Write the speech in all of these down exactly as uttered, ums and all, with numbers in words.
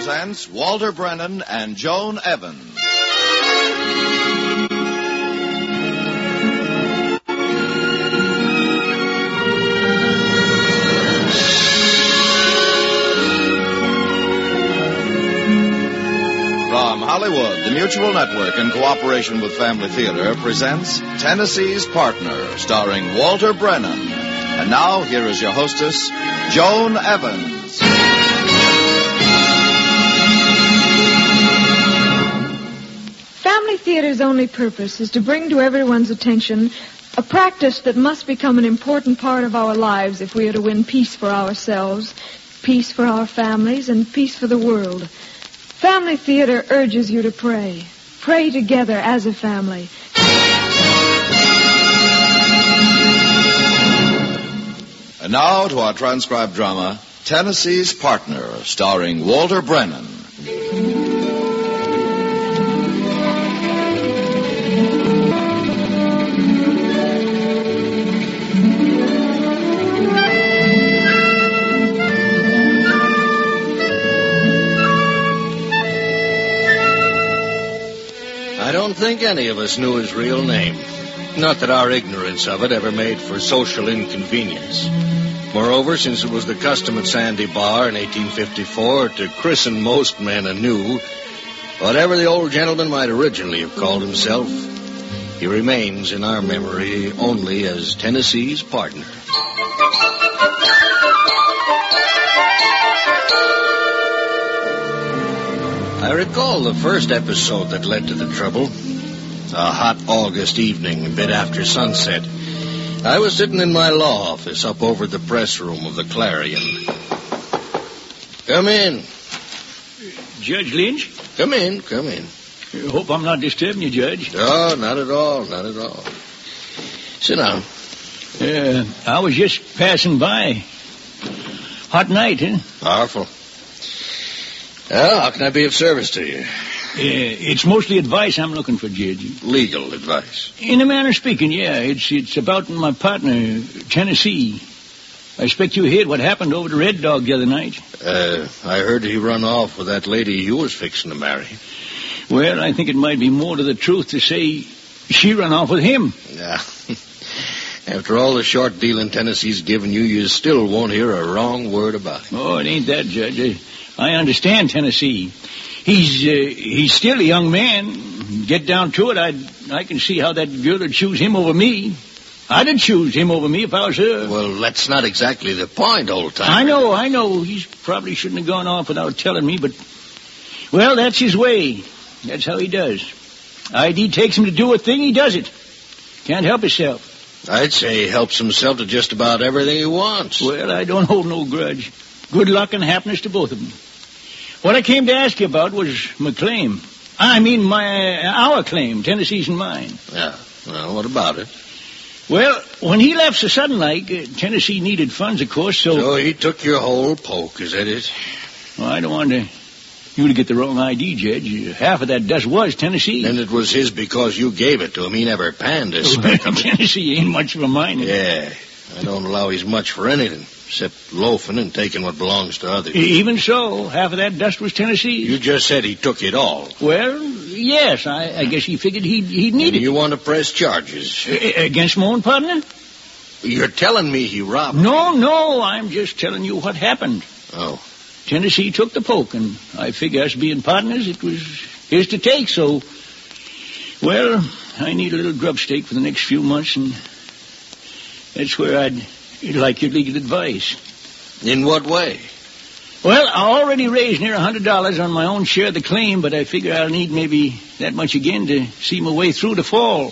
presents Walter Brennan and Joan Evans. From Hollywood, the Mutual Network, in cooperation with Family Theater, presents Tennessee's Partner, starring Walter Brennan. And now, here is your hostess, Joan Evans. Family Theater's only purpose is to bring to everyone's attention a practice that must become an important part of our lives if we are to win peace for ourselves, peace for our families, and peace for the world. Family Theater urges you to pray. Pray together as a family. And now to our transcribed drama, Tennessee's Partner, starring Walter Brennan. I don't think any of us knew his real name. Not that our ignorance of it ever made for social inconvenience. Moreover, since it was the custom at Sandy Bar in eighteen fifty-four to christen most men anew, whatever the old gentleman might originally have called himself, he remains in our memory only as Tennessee's Partner. I recall the first episode that led to the trouble. A hot August evening, a bit after sunset. I was sitting in my law office up over the press room of the Clarion. Come in. Judge Lynch? Come in, come in. I hope I'm not disturbing you, Judge. No, not at all, not at all. Sit down. Uh, I was just passing by. Hot night, huh? Powerful. Well, how can I be of service to you? Uh, it's mostly advice I'm looking for, Judge. Legal advice. In a manner of speaking, yeah. It's it's about my partner, Tennessee. I expect you heard what happened over the Red Dog the other night. Uh, I heard he run off with that lady you was fixing to marry. Well, I think it might be more to the truth to say she run off with him. Yeah. After all the short dealing Tennessee's given you, you still won't hear a wrong word about it. Oh, it ain't that, Judge. I, I understand Tennessee. He's uh, he's still a young man. Get down to it, I I can see how that girl would choose him over me. I'd have choose him over me if I was her. Well, that's not exactly the point, old timer. I know, I know. He probably shouldn't have gone off without telling me, but, well, that's his way. That's how he does. I D takes him to do a thing, he does it. Can't help himself. I'd say he helps himself to just about everything he wants. Well, I don't hold no grudge. Good luck and happiness to both of them. What I came to ask you about was my claim. I mean, my our claim, Tennessee's and mine. Yeah. Well, what about it? Well, when he left so sudden like, uh, Tennessee needed funds, of course, so... So he took your whole poke, is that it? Well, I don't want to, you to get the wrong I D, Judge. Half of that dust was Tennessee. And it was his because you gave it to him. He never panned a speck of it. Tennessee ain't much of a mine. Yeah. I don't allow he's much for anything, except loafing and taking what belongs to others. Even so, half of that dust was Tennessee. You just said he took it all. Well, yes, I, I guess he figured he'd, he'd need and it. You want to press charges? A- against my own partner? You're telling me he robbed No, no, I'm just telling you what happened. Oh. Tennessee took the poke, and I figure us being partners, it was his to take, so... Well, I need a little grub stake for the next few months, and that's where I'd like your legal advice. In what way? Well, I already raised near a hundred dollars on my own share of the claim, but I figure I'll need maybe that much again to see my way through the fall.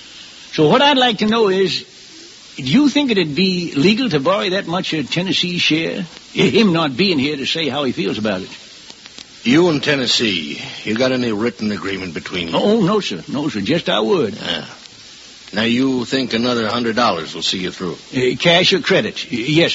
So what I'd like to know is, do you think it'd be legal to borrow that much of Tennessee's share? Him not being here to say how he feels about it. You and Tennessee, you got any written agreement between you? Oh, no, sir. No, sir. Just our word. Yeah. Now, you think another hundred dollars will see you through? Uh, cash or credit? Yes,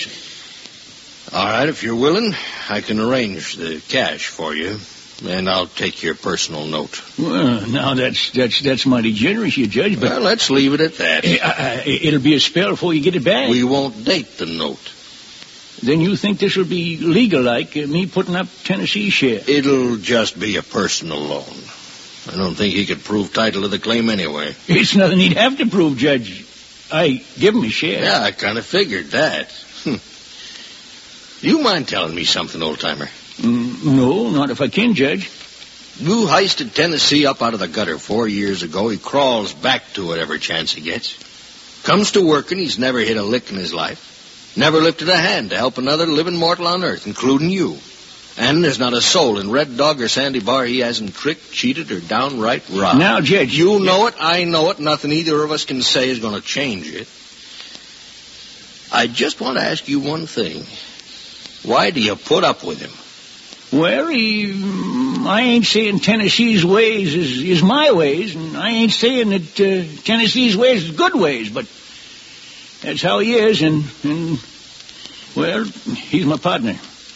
sir. All right, if you're willing, I can arrange the cash for you, and I'll take your personal note. Well, now, that's that's that's mighty generous, you Judge, but... Well, let's leave it at that. Uh, uh, it'll be a spell before you get it back. We won't date the note. then you think this will be legal-like, uh, me putting up Tennessee's share? It'll just be a personal loan. I don't think he could prove title to the claim anyway. It's nothing he'd have to prove, Judge. I give him a share. Yeah, I kind of figured that. Hm. You mind telling me something, old-timer? Mm, no, not if I can, Judge. You heisted Tennessee up out of the gutter four years ago. He crawls back to it every chance he gets. Comes to working, he's never hit a lick in his life. Never lifted a hand to help another living mortal on earth, including you. And there's not a soul in Red Dog or Sandy Bar he hasn't tricked, cheated, or downright robbed. Now, Judge... You know it, I know it. Nothing either of us can say is going to change it. I just want to ask you one thing. Why do you put up with him? Well, he, I ain't saying Tennessee's ways is, is my ways, and I ain't saying that uh, Tennessee's ways is good ways, but that's how he is, and, and, well, he's my partner.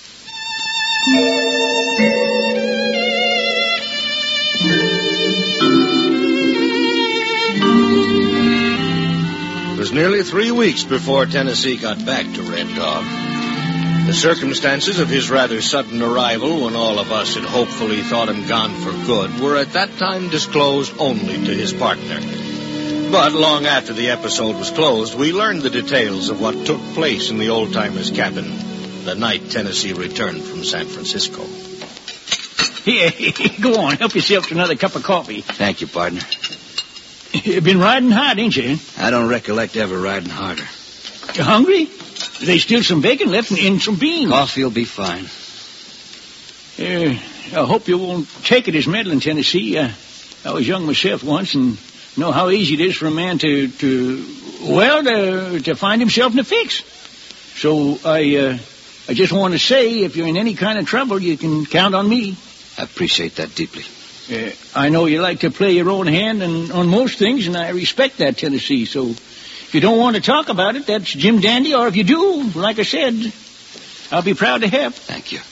It was nearly three weeks before Tennessee got back to Red Dog. The circumstances of his rather sudden arrival, when all of us had hopefully thought him gone for good, were at that time disclosed only to his partner. But long after the episode was closed, we learned the details of what took place in the old-timer's cabin the night Tennessee returned from San Francisco. Here, go on, help yourself to another cup of coffee. Thank you, partner. You've been riding hard, ain't you? I don't recollect ever riding harder. You hungry? There's still some bacon left and, and some beans. Coffee will be fine. Uh, I hope you won't take it as meddling, Tennessee. Uh, I was young myself once and know how easy it is for a man to, to well, to, to find himself in a fix. So I, uh, I just want to say, if you're in any kind of trouble, you can count on me. I appreciate that deeply. Uh, I know you like to play your own hand and, on most things, and I respect that, Tennessee. So if you don't want to talk about it, that's Jim Dandy. Or if you do, like I said, I'll be proud to help. Thank you.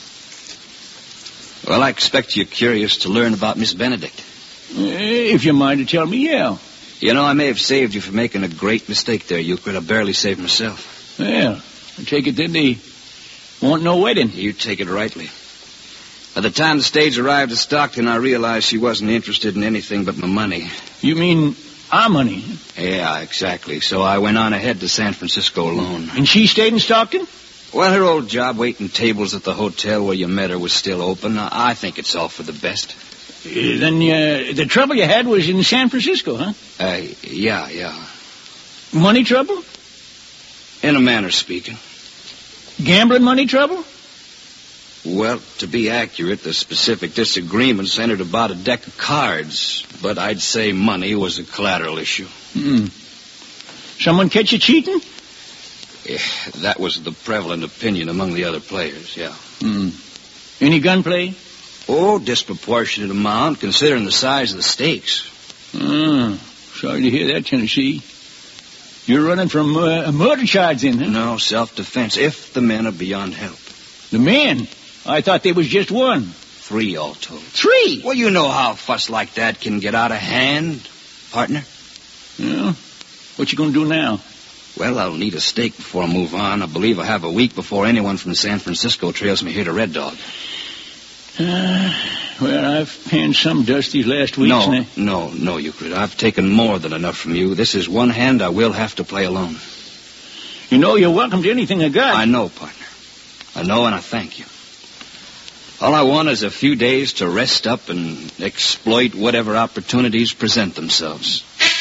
Well, I expect you're curious to learn about Miss Benedict. Uh, if you mind to tell me, yeah. You know, I may have saved you from making a great mistake there, Euclid. I barely saved myself. Well, I take it then they want no wedding. You take it rightly. By the time the stage arrived at Stockton, I realized she wasn't interested in anything but my money. You mean our money? Yeah, exactly. So I went on ahead to San Francisco alone. And she stayed in Stockton? Well, her old job waiting tables at the hotel where you met her was still open. I think it's all for the best. Uh, then uh, the trouble you had was in San Francisco, huh? Uh, yeah, yeah. Money trouble? In a manner speaking. Gambling money trouble? Well, to be accurate, the specific disagreement centered about a deck of cards, but I'd say money was a collateral issue. Hmm. Someone catch you cheating? Yeah, that was the prevalent opinion among the other players, yeah. Hmm. Any gunplay? Oh, disproportionate amount, considering the size of the stakes. Hmm. Sorry to hear that, Tennessee. You're running from uh, a murder charge then, huh? No, self-defense, if the men are beyond help. The men? I thought there was just one. Three all told. Three? Well, you know how a fuss like that can get out of hand, partner. Yeah. What you gonna do now? Well, I'll need a stake before I move on. I believe I have a week before anyone from San Francisco trails me here to Red Dog. Uh, well, I've panned some dust these last weeks. No, and I... no, no, Euclid. I've taken more than enough from you. This is one hand I will have to play alone. You know you're welcome to anything I got. I know, partner. I know, and I thank you. All I want is a few days to rest up and exploit whatever opportunities present themselves.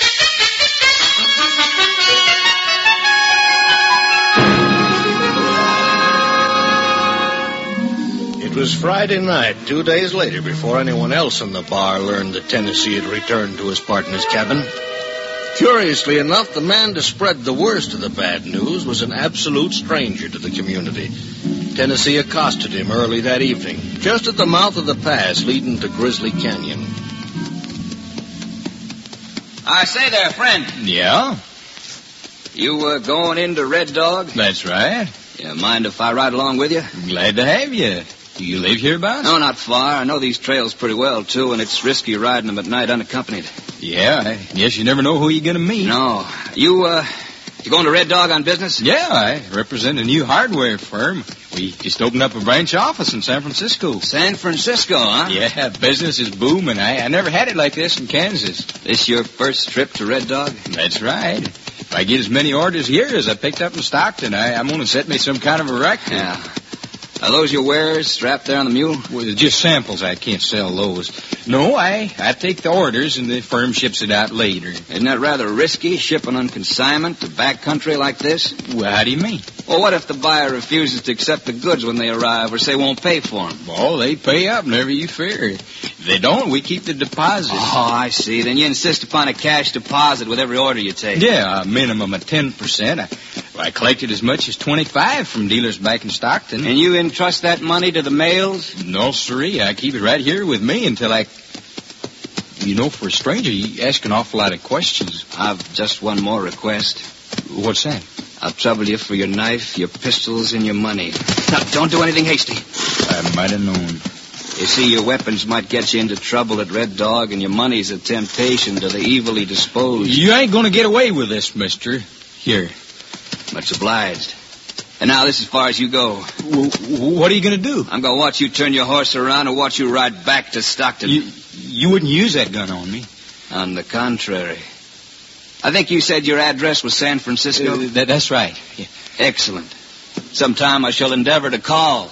It was Friday night, two days later, before anyone else in the bar learned that Tennessee had returned to his partner's cabin. Curiously enough, the man to spread the worst of the bad news was an absolute stranger to the community. Tennessee accosted him early that evening, just at the mouth of the pass leading to Grizzly Canyon. I say there, friend. Yeah? You uh, going into Red Dog? That's right. Yeah, mind if I ride along with you? Glad to have you. Do you live hereabouts? No, not far. I know these trails pretty well, too, and it's risky riding them at night unaccompanied. Yeah, I guess you never know who you're going to meet. No. You, uh, You going to Red Dog on business? Yeah, I represent a new hardware firm. We just opened up a branch office in San Francisco. San Francisco, huh? Yeah, business is booming. I, I never had it like this in Kansas. This your first trip to Red Dog? That's right. If I get as many orders here as I picked up in Stockton, I, I'm going to set me some kind of a record. Yeah. Are those your wares strapped there on the mule? Well, just samples. I can't sell those. No, I, I take the orders and the firm ships it out later. Isn't that rather risky, shipping on consignment to back country like this? Well, how do you mean? Well, what if the buyer refuses to accept the goods when they arrive or say won't pay for them? Well, they pay up, never you fear. If they don't, we keep the deposit. Oh, I see. Then you insist upon a cash deposit with every order you take. Yeah, a minimum of ten percent. I, I collected as much as twenty-five from dealers back in Stockton. And you entrust that money to the mails? No, sirree. I keep it right here with me until I... You know, for a stranger, you ask an awful lot of questions. I've just one more request. What's that? I'll trouble you for your knife, your pistols, and your money. Now, don't do anything hasty. I might have known. You see, your weapons might get you into trouble at Red Dog, and your money's a temptation to the evilly disposed. You ain't gonna get away with this, mister. Here. Much obliged. And now this is as far as you go. W- what are you gonna do? I'm gonna watch you turn your horse around and watch you ride back to Stockton. You, you wouldn't use that gun on me. On the contrary. I think you said your address was San Francisco? Uh, that, that's right. Yeah. Excellent. Sometime I shall endeavor to call.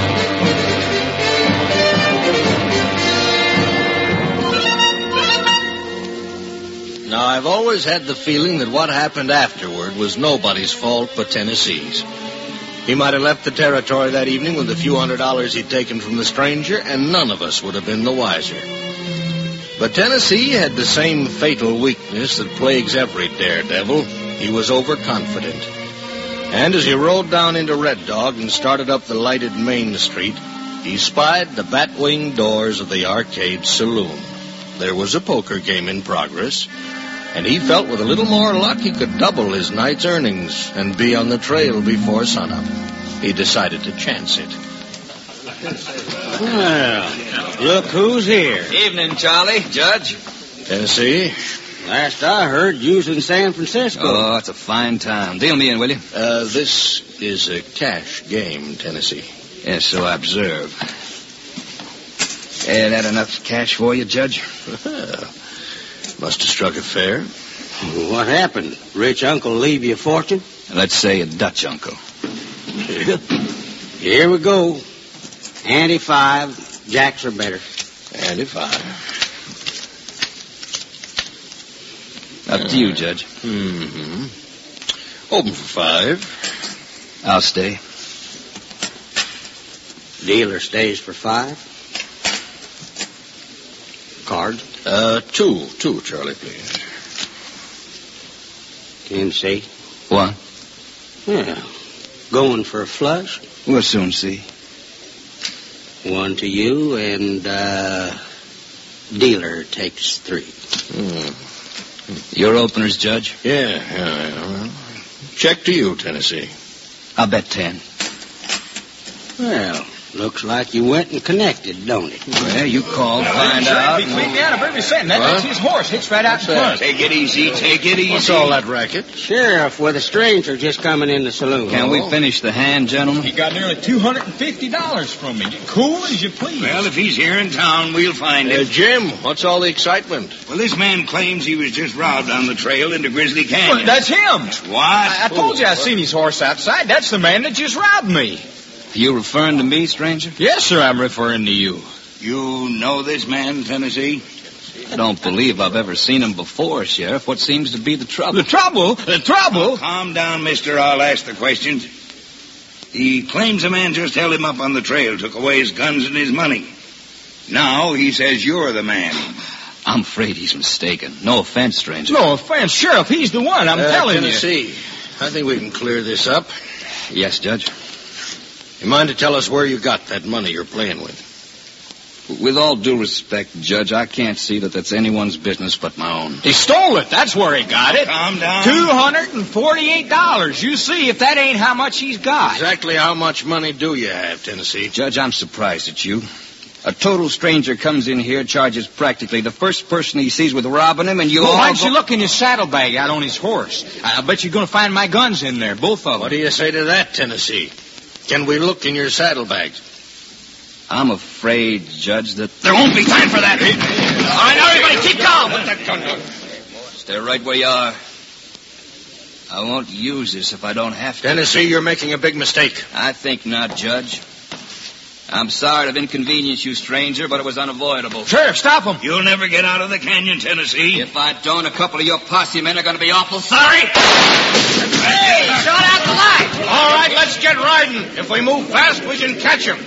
Now, I've always had the feeling that what happened afterward was nobody's fault but Tennessee's. He might have left the territory that evening with the few hundred dollars he'd taken from the stranger, and none of us would have been the wiser. But Tennessee had the same fatal weakness that plagues every daredevil. He was overconfident. And as he rode down into Red Dog and started up the lighted Main Street, he spied the bat-winged doors of the Arcade Saloon. There was a poker game in progress, and he felt with a little more luck he could double his night's earnings and be on the trail before sunup. He decided to chance it. Well, look who's here. Evening, Charlie. Judge. Tennessee? Last I heard, you was in San Francisco. Oh, it's a fine time. Deal me in, will you? Uh, this is a cash game, Tennessee. Yes, so I observe. And that enough cash for you, Judge? Must have struck it fair. What happened? Rich uncle leave you a fortune? Let's say a Dutch uncle. Here we go. Ante five. Jacks are better. Ante five. Up to you, Judge. Mm-hmm. Open for five. I'll stay. Dealer stays for five. Cards? Uh, two. Two, Charlie, please. Can see. What? Yeah. Going for a flush? We'll soon see. One to you, and, uh, dealer takes three. Mm. Your openers, Judge? Yeah, yeah, yeah. Well, check to you, Tennessee. I'll bet ten. Well, looks like you went and connected, don't it? Well, you call, find out. Between me and every cent. That, that's his horse. Hitched right out in front. Take it easy, take it easy. What's all that racket? Sheriff with a stranger just coming in the saloon. Can we finish the hand, gentlemen? He got nearly two hundred fifty dollars from me. Get cool as you please. Well, if he's here in town, we'll find Uh, him. Jim, what's all the excitement? Well, this man claims he was just robbed on the trail into Grizzly Canyon. Well, that's him. What? I, I told you I seen his horse outside. That's the man that just robbed me. You referring to me, stranger? Yes, sir, I'm referring to you. You know this man, Tennessee? I don't believe I've ever seen him before, Sheriff. What seems to be the trouble? The trouble? The trouble? Calm down, mister. I'll ask the questions. He claims a man just held him up on the trail, took away his guns and his money. Now he says you're the man. I'm afraid he's mistaken. No offense, stranger. No offense, Sheriff. He's the one. I'm Uh, telling Tennessee, I think we can clear this up. Yes, Judge. You mind to tell us where you got that money you're playing with? With all due respect, Judge, I can't see that that's anyone's business but my own. you. He stole it. That's where he got it. Calm down. Two hundred and forty-eight dollars. You see if that ain't how much he's got. Exactly how much money do you have, Tennessee? Judge, I'm surprised at you. A total stranger comes in here, charges practically the first person he sees with robbing him, and you Well, all why don't go- you look in his saddlebag out on his horse? I bet you're going to find my guns in there, both of them. What do you say to that, Tennessee? Can we look in your saddlebags? I'm afraid, Judge, that... There won't be time for that. All right, now everybody keep calm. Put that gun down. Stay right where you are. I won't use this if I don't have to. Tennessee, you're making a big mistake. I think not, Judge. I'm sorry to have inconvenienced you, stranger, but it was unavoidable. Sheriff, stop him. You'll never get out of the canyon, Tennessee. If I don't, a couple of your posse men are going to be awful sorry. Hey, shut out the light. All right, let's get riding. If we move fast, we can catch him.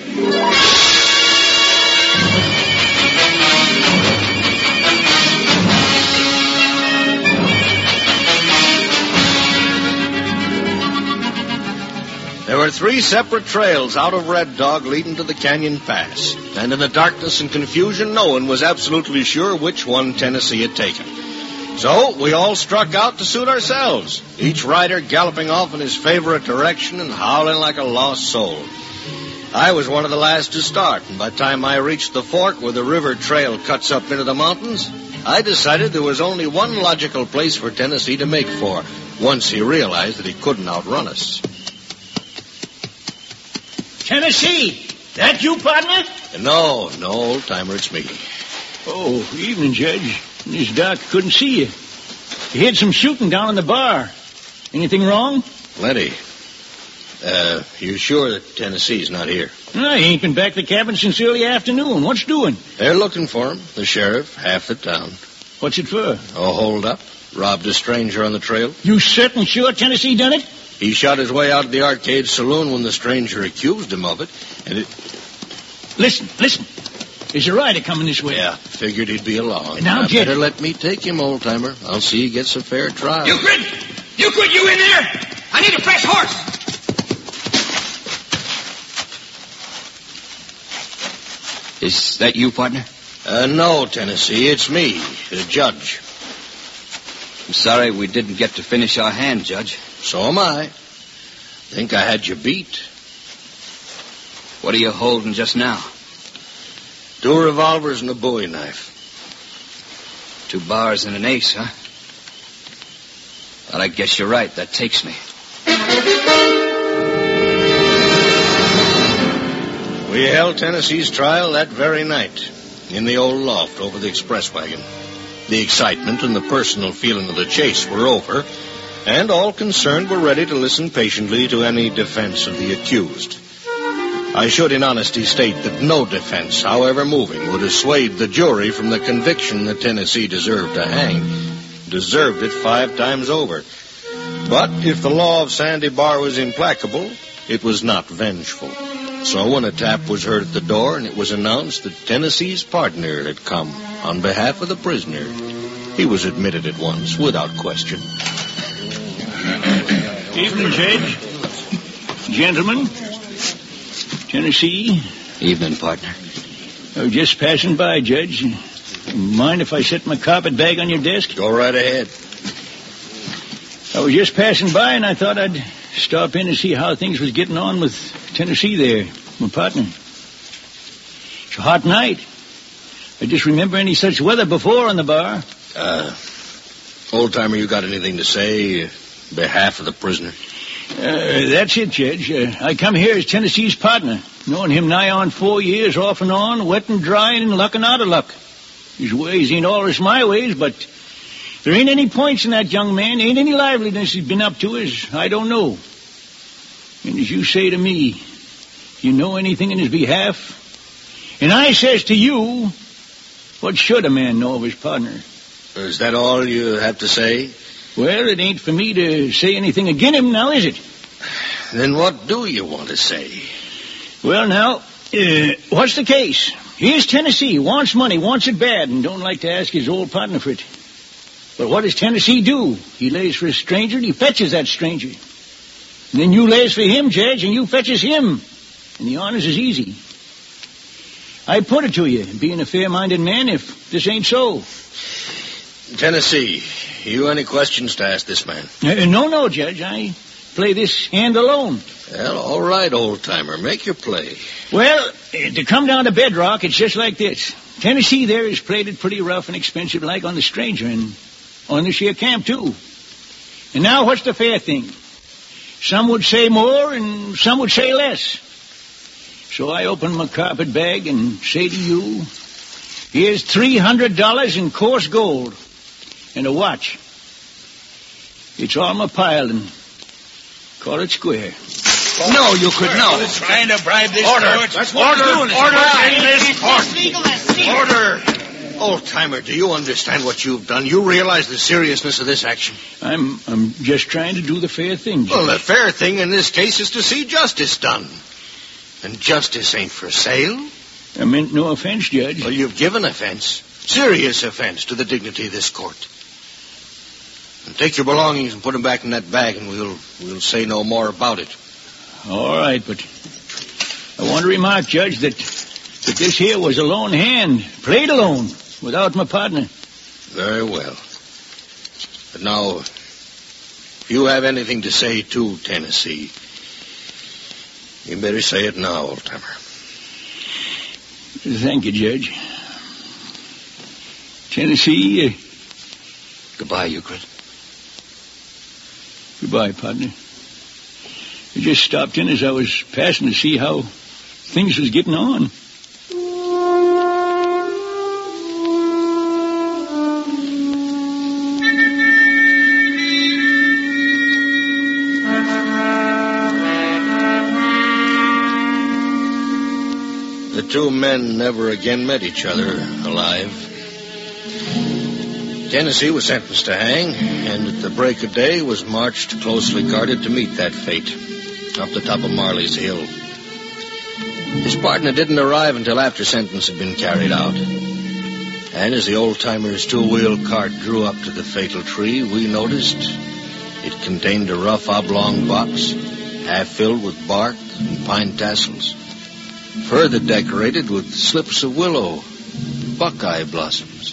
There were three separate trails out of Red Dog leading to the Canyon Pass. And in the darkness and confusion, no one was absolutely sure which one Tennessee had taken. So we all struck out to suit ourselves, each rider galloping off in his favorite direction and howling like a lost soul. I was one of the last to start, and by the time I reached the fork where the river trail cuts up into the mountains, I decided there was only one logical place for Tennessee to make for, once he realized that he couldn't outrun us. Tennessee, that you, partner? No, no, old-timer, it's me. Oh, evening, Judge. In this dark, couldn't see you. You heard some shooting down in the bar. Anything wrong? Plenty. Uh, you sure that Tennessee's not here? No, he ain't been back to the cabin since early afternoon. What's doing? They're looking for him. The sheriff, half the town. What's it for? Oh, hold up. Robbed a stranger on the trail. You certain sure Tennessee done it? He shot his way out of the arcade saloon when the stranger accused him of it, and it... Listen, listen. There's a rider coming this way. Yeah, figured he'd be along. Now, I Jed. better let me take him, old-timer. I'll see he gets a fair trial. Euclid! Euclid, you in there? I need a fresh horse. Is that you, partner? Uh, no, Tennessee, it's me, the judge. I'm sorry we didn't get to finish our hand, Judge. So am I. Think I had you beat. What are you holding just now? Two revolvers and a bowie knife. Two bars and an ace, huh? Well, I guess you're right. That takes me. We held Tennessee's trial that very night in the old loft over the express wagon. The excitement and the personal feeling of the chase were over, and all concerned were ready to listen patiently to any defense of the accused. I should in honesty state that no defense, however moving, would have swayed the jury from the conviction that Tennessee deserved to hang. Deserved it five times over. But if the law of Sandy Bar was implacable, it was not vengeful. So when a tap was heard at the door and it was announced that Tennessee's partner had come on behalf of the prisoner, he was admitted at once, without question. Evening, Judge. Gentlemen. Tennessee. Evening, partner. I was just passing by, Judge. Mind if I set my carpet bag on your desk? Go right ahead. I was just passing by, and I thought I'd stop in and see how things was getting on with Tennessee there, my partner. It's a hot night. I just remember any such weather before on the bar. Uh, old-timer, you got anything to say on behalf of the prisoner? Uh, that's it, Judge. Uh, I come here as Tennessee's partner, knowing him nigh on four years, off and on, wet and dry and luck and out of luck. His ways ain't always my ways, but there ain't any points in that young man, ain't any liveliness he's been up to as I don't know. And as you say to me, you know anything in his behalf? And I says to you, what should a man know of his partner? Is that all you have to say? Well, it ain't for me to say anything agin him now, is it? Then what do you want to say? Well, now, uh, what's the case? Here's Tennessee, wants money, wants it bad, and don't like to ask his old partner for it. But what does Tennessee do? He lays for a stranger, and he fetches that stranger. And then you lays for him, Judge, and you fetches him. And the honors is easy. I put it to you, being a fair-minded man, if this ain't so. Tennessee, you any questions to ask this man? Uh, no, no, Judge. I play this hand alone. Well, all right, old-timer. Make your play. Well, to come down to bedrock, it's just like this. Tennessee there is played it pretty rough and expensive like on the Stranger and on this here camp, too. And now what's the fair thing? Some would say more and some would say less. So I open my carpet bag and say to you, here's three hundred dollars in coarse gold and a watch. It's all my pile and call it square. No, you could not. Who's trying to bribe this Order. court? That's what order, we're doing. order in this court. Legal, that's legal. Order. Old-timer, do you understand what you've done? You realize the seriousness of this action? I'm I'm just trying to do the fair thing, Judge. Well, the fair thing in this case is to see justice done. And justice ain't for sale. I meant no offense, Judge. Well, you've given offense. Serious offense to the dignity of this court. And take your belongings and put them back in that bag, and we'll we'll say no more about it. All right, but I want to remark, Judge, that, that this here was a lone hand, played alone, without my partner. Very well. But now, if you have anything to say to Tennessee, you better say it now, old-timer. Thank you, Judge. Tennessee, uh, Goodbye, Euclid. goodbye, partner. I just stopped in as I was passing to see how things was getting on. The two men never again met each other alive. Tennessee was sentenced to hang, and at the break of day was marched closely guarded to meet that fate up the top of Marley's Hill. His partner didn't arrive until after sentence had been carried out. And as the old-timer's two-wheel cart drew up to the fatal tree, we noticed it contained a rough oblong box, half filled with bark and pine tassels, further decorated with slips of willow, buckeye blossoms.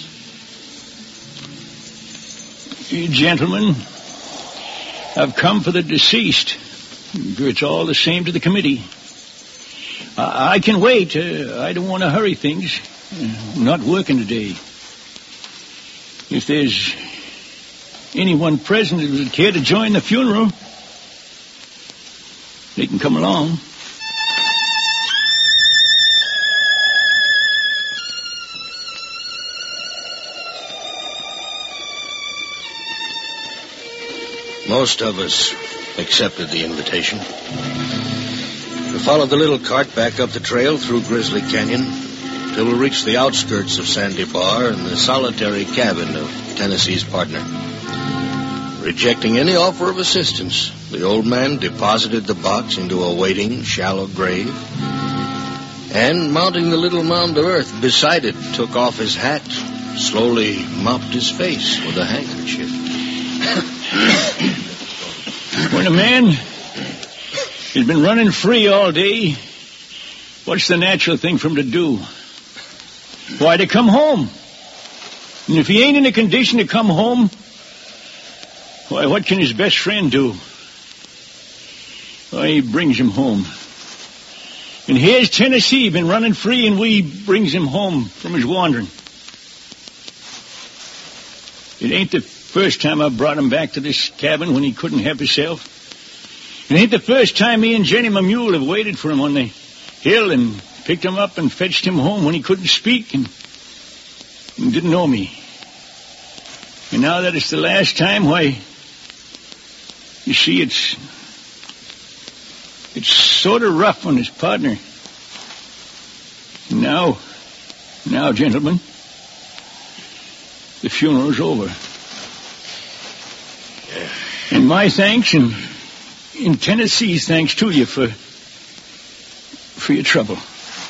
Gentlemen, I've come for the deceased. It's all the same to the committee. I, I can wait. Uh, I don't want to hurry things. I'm not working today. If there's anyone present who would care to join the funeral, they can come along. Most of us accepted the invitation. We followed the little cart back up the trail through Grizzly Canyon till we reached the outskirts of Sandy Bar and the solitary cabin of Tennessee's partner. Rejecting any offer of assistance, the old man deposited the box into a waiting, shallow grave, and, mounting the little mound of earth beside it, took off his hat, slowly mopped his face with a handkerchief. When a man has been running free all day, what's the natural thing for him to do? Why, to come home. And if he ain't in a condition to come home, why, what can his best friend do? Why, he brings him home. And here's Tennessee, been running free, and we brings him home from his wandering. It ain't the first time I brought him back to this cabin when he couldn't help himself. It ain't the first time me and Jenny, my mule, have waited for him on the hill and picked him up and fetched him home when he couldn't speak and, and didn't know me. And now that it's the last time, why, you see, it's it's sort of rough on his partner. Now, now, gentlemen, the funeral's over. And my thanks and, and Tennessee's thanks to you for for your trouble.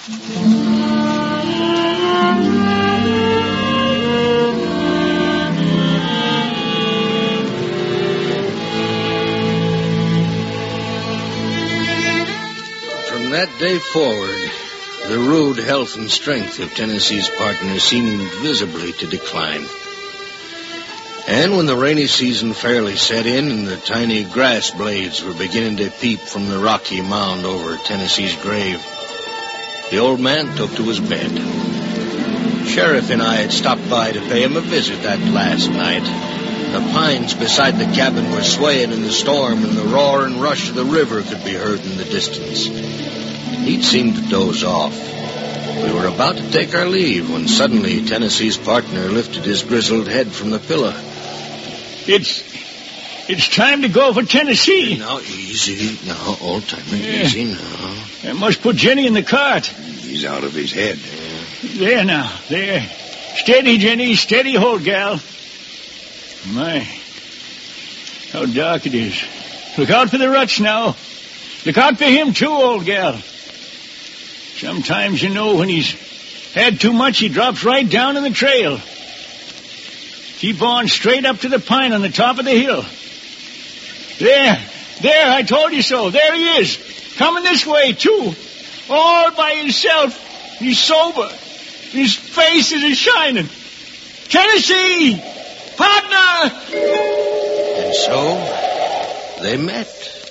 From that day forward, the rude health and strength of Tennessee's partner seemed visibly to decline. And when the rainy season fairly set in and the tiny grass blades were beginning to peep from the rocky mound over Tennessee's grave, the old man took to his bed. Sheriff and I had stopped by to pay him a visit that last night. The pines beside the cabin were swaying in the storm, and the roar and rush of the river could be heard in the distance. He'd seemed to doze off. We were about to take our leave when suddenly Tennessee's partner lifted his grizzled head from the pillow. It's it's time to go for Tennessee. Now, easy. Now, old-timer, Yeah. easy now. I must put Jenny in the cart. He's out of his head. There now, there. Steady, Jenny, steady, hold, gal. My, how dark it is. Look out for the ruts now. Look out for him, too, old gal. Sometimes, you know, when he's had too much, he drops right down in the trail. Keep on straight up to the pine on the top of the hill. There, there, I told you so. There he is. Coming this way, too. All by himself. He's sober. His face is a-shining. Tennessee! Partner! And so, they met.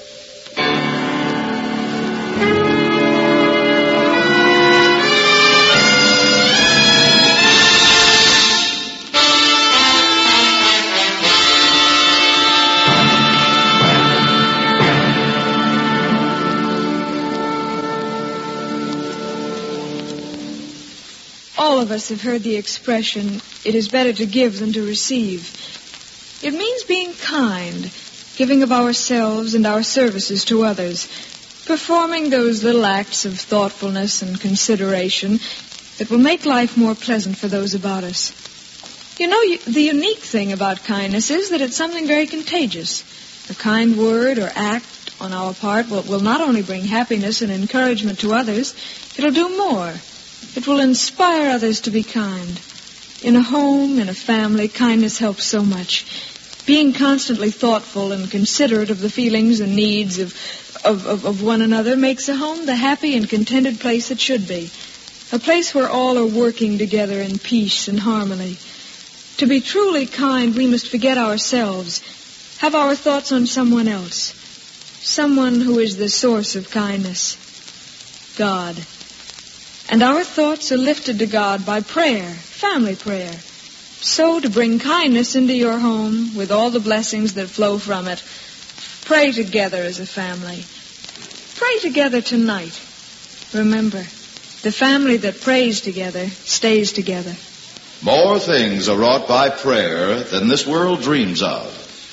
All of us have heard the expression, it is better to give than to receive. It means being kind, giving of ourselves and our services to others, performing those little acts of thoughtfulness and consideration that will make life more pleasant for those about us. You know, you, the unique thing about kindness is that it's something very contagious. A kind word or act on our part will, will not only bring happiness and encouragement to others, it'll do more. It will inspire others to be kind. In a home, in a family, kindness helps so much. Being constantly thoughtful and considerate of the feelings and needs of, of, of, of one another makes a home the happy and contented place it should be. A place where all are working together in peace and harmony. To be truly kind, we must forget ourselves, have our thoughts on someone else. Someone who is the source of kindness. God. And our thoughts are lifted to God by prayer, family prayer. So, to bring kindness into your home with all the blessings that flow from it, pray together as a family. Pray together tonight. Remember, the family that prays together stays together. More things are wrought by prayer than this world dreams of.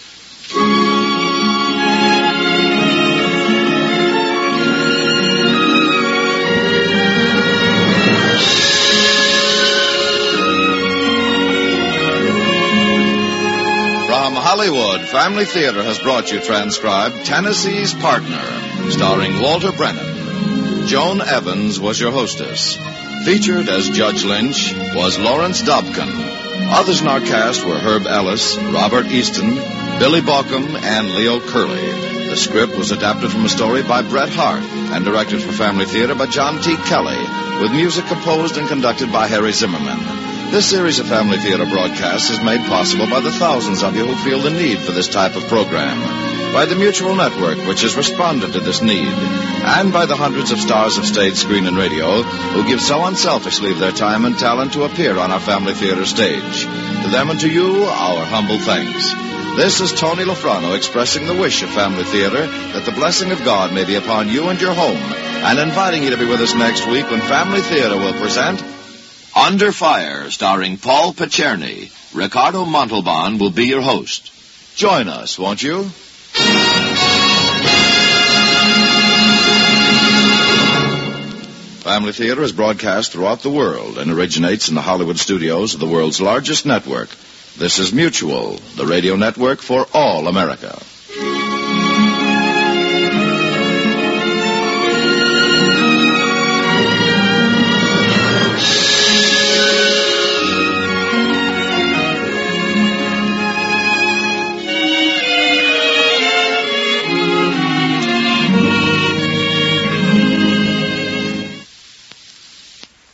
From Hollywood, Family Theater has brought you transcribed Tennessee's Partner, starring Walter Brennan. Joan Evans was your hostess. Featured as Judge Lynch was Lawrence Dobkin. Others in our cast were Herb Ellis, Robert Easton, Billy Baucom, and Leo Curley. The script was adapted from a story by Bret Hart and directed for Family Theater by John T. Kelly, with music composed and conducted by Harry Zimmerman. This series of Family Theater broadcasts is made possible by the thousands of you who feel the need for this type of program, by the Mutual Network, which has responded to this need, and by the hundreds of stars of stage, screen, and radio who give so unselfishly of their time and talent to appear on our Family Theater stage. To them and to you, our humble thanks. This is Tony Lofrano expressing the wish of Family Theater that the blessing of God may be upon you and your home, and inviting you to be with us next week when Family Theater will present Under Fire, starring Paul Picerni. Ricardo Montalban will be your host. Join us, won't you? Family Theater is broadcast throughout the world and originates in the Hollywood studios of the world's largest network. This is Mutual, the radio network for all America.